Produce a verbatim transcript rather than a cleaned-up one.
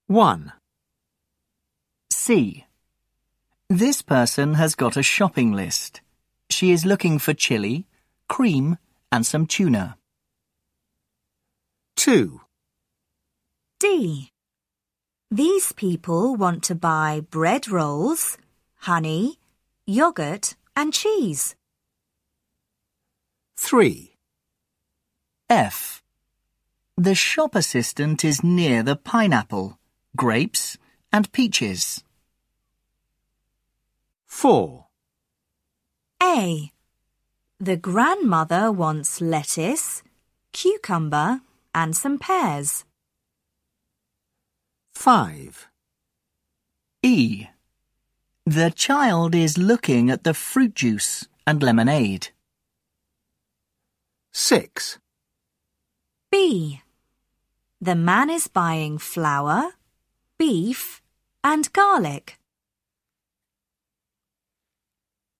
one. C. This person has got a shopping list. She is looking for chili, cream, and some tuna. two. D. These people want to buy bread rolls, honey, yogurt, and cheese. three. F. The shop assistant is near the pineapple, grapes, and peaches. four. A. The grandmother wants lettuce, cucumber, and some pears. five. E. The child is looking at the fruit juice and lemonade. six. B. The man is buying flour, beef, and garlic.